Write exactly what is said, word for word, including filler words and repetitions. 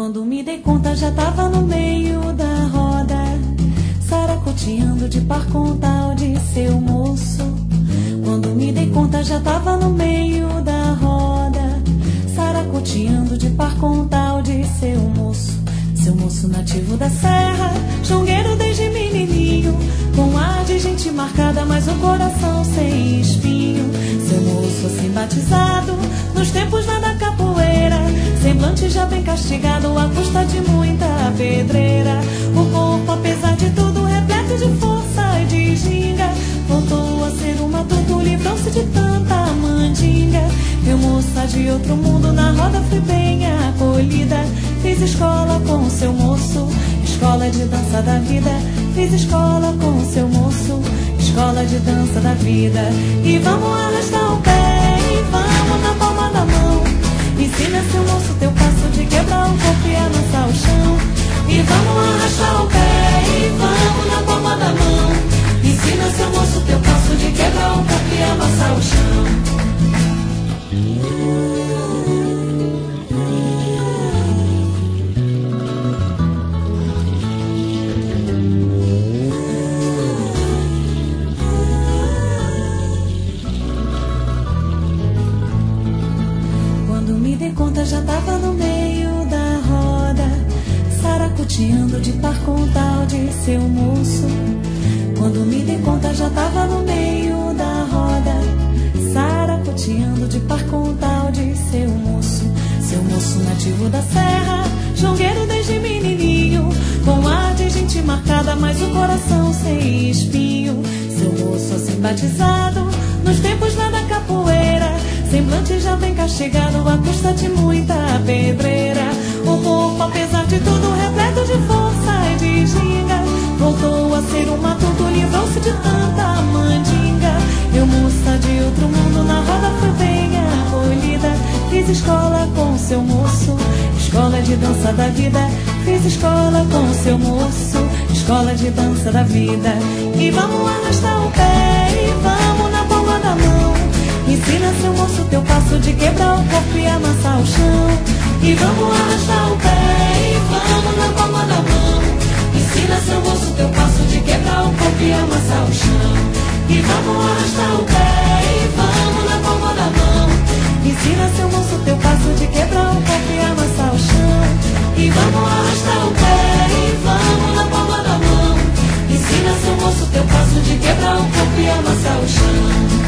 Quando me dei conta já tava no meio da roda, saracoteando de par com tal de seu moço. Quando me dei conta já tava no meio da roda, saracoteando de par com tal de seu moço. Seu moço nativo da serra, jongueiro desde menininho, com ar de gente marcada, mas o coração sem espinho. Seu moço assim batizado, nos tempos lá da capoeira, semblante já bem castigado, à custa de muita pedreira. O corpo, apesar de tudo, repleto de força e de ginga, voltou a ser um matuto, livrou-se de tanta mandinga. Eu, moça de outro mundo, na roda fui bem acolhida. Fiz escola com seu moço, escola de dança da vida. Fiz escola com seu moço, escola de dança da vida. E vamos arrastar o pé e vamos na palma da mão. Ensina seu moço teu passo de quebrar o corpo e amassar o chão. E vamos arrastar o pé e vamos na palma da mão. Ensina seu moço teu passo de quebrar o corpo e amassar o chão. Conta já tava no meio da roda, saracoteando de par com tal de seu moço. Quando me dei conta já tava no meio da roda, saracoteando de par com tal de seu moço. Seu moço nativo da serra, jongueiro desde menininho, com ar de gente marcada, mas o coração sem espinho. Seu moço assim batizado, nos tempos lá da capoeira, semblante já bem castigado, à custa de muita pedreira. O corpo, apesar de tudo, repleto de força e de ginga, voltou a ser um matuto, livrou-se de tanta mandinga. Eu, moça de outro mundo, na roda fui bem acolhida. Fiz escola com seu moço, escola de dança da vida. Fiz escola com seu moço, escola de dança da vida. E vamos arrastar o pé e vamos na palma da mão. Ensina seu moço teu passo de quebrar o corpo e amassar o chão. E vamos arrastar o pé e vamos na palma da mão. Ensina seu moço teu passo de quebrar o corpo e amassar o chão. E vamos arrastar o pé e vamos na palma da mão. Ensina seu moço teu passo de quebrar o corpo e amassar o chão. E vamos arrastar o pé e vamos na palma da mão. Ensina seu moço teu passo de quebrar o corpo e amassar o chão.